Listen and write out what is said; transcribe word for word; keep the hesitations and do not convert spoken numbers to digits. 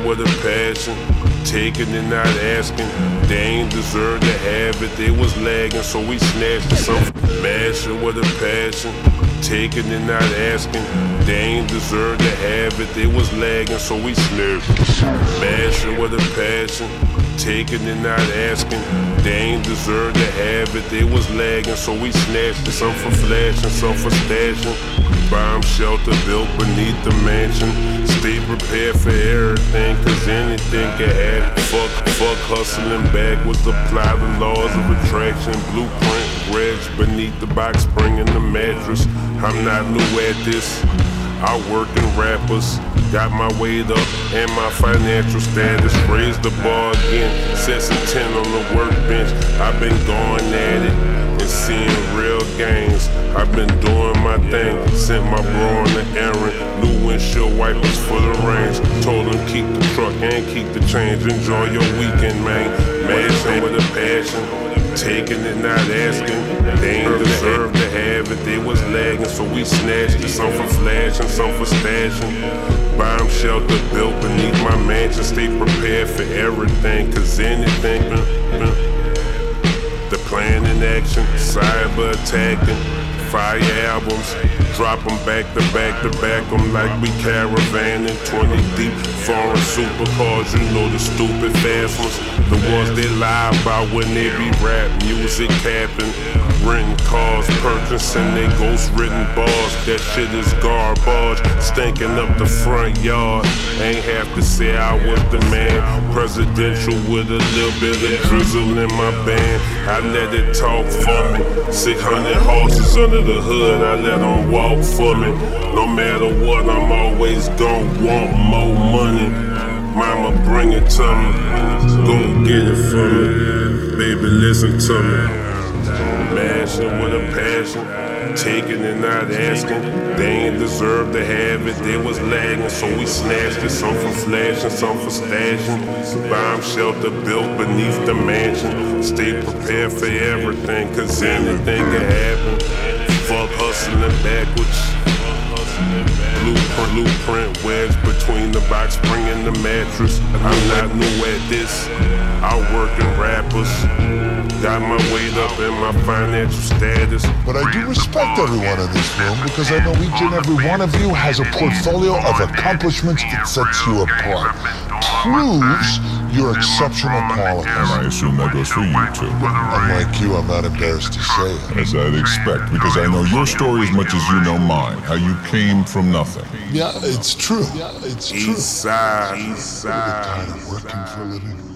with a passion, taking and not asking. They ain't deserve to have it, they was lagging, so we snatched it. Some mashing with a passion, taking and not asking. They ain't deserve to have it, they was lagging, so we snatched it. Mashing with a passion, taking and not asking. They ain't deserve to have it, they was lagging, so we snatched it. Some for flashing, some for stashing. Bomb shelter built beneath the mansion. Stay prepared for everything, cause anything can happen. Fuck, fuck hustling backwards, apply the laws of attraction. Blueprint, wedge beneath the box spring in the mattress. I'm not new at this, I work in rappers. Got my weight up and my financial status. Raised the bar again, set some ten on the workbench. I've been going at it and seeing real gains. I've been doing my thing, sent my bro on the errand. New windshield wipers for the range. Told him keep the truck and keep the change. Enjoy your weekend, man. Mashing with a passion, taking it, not asking. They ain't deserve to have it, they was lagging, so we snatched it. Some for flashing, some for stashing. Bomb shelter built beneath my mansion. Stay prepared for everything, cause anything. The plan in action, cyber attacking. Fire albums, drop them back to back to back them like we caravanning. Twenty deep, foreign supercars, you know the stupid fast ones. The ones they lie about when they be rap music capping. Renting cars, purchasing they ghost written bars. That shit is garbage, stinking up the front yard. Ain't have to say I was the man. Presidential with a little bit of drizzle in my band. I let it talk for me. Six hundred horses under the hood, I let them walk for me. No matter what, I'm always gon' want more money. Mama, bring it to me. Go get it for me. Baby, listen to me. Mashing with a passion, taking and not asking. They ain't deserve to have it, they was lagging, so we snatched it. Some for flashing, some for stashing. Bomb shelter built beneath the mansion. Stay prepared for everything, cause anything can happen. Fuck hustling backwards. Blueprint, blueprint wedge between the box spring and the mattress. I'm not new at this, I work in rappers. Got my weight up and my financial status. But I do respect everyone in this room because I know each and every one of you has a portfolio of accomplishments that sets you apart. Proves your exceptional qualities. And I assume that goes for you too. Unlike you, I'm not embarrassed to say it. As I'd expect, because I know your story as much as you know mine. How you came from nothing. Yeah, it's true. It's true. East side, east Are you side. tired of working for a living?